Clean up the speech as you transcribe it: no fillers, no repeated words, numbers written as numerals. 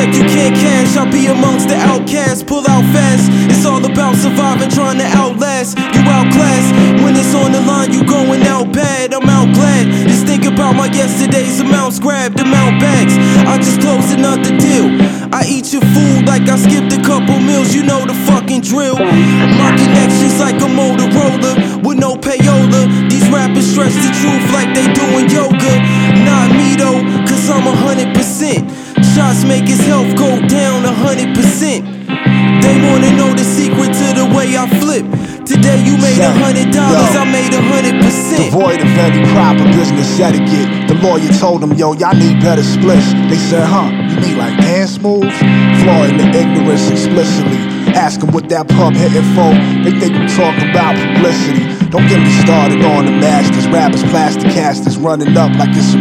check you can't cash, I'll be amongst the outcasts. Pull out fast, it's all about surviving, trying to outlast. You outclass, when it's on the line you going out bad. I'm out glad, just think about my yesterday's amounts grabbed, amount bags. I just closed another deal. I eat your food like I skipped a couple meals, you know the fucking drill. My connections like a Motorola with no payola. These rappers stretch the truth like they doing yoga. Not me though, cause I'm 100%. Shots make his health go down 100%. They wanna know the secret to the way I flip. Today you made $100, I made 100%. Devoid of any proper business etiquette. The lawyer told him, yo, y'all need better splits. They said, huh, you mean like dance moves? Flooring the ignorance explicitly. Ask them what that pub hitting for. They think I'm talking about publicity. Don't get me started on the masters. Rappers, plastic casters running up like it's a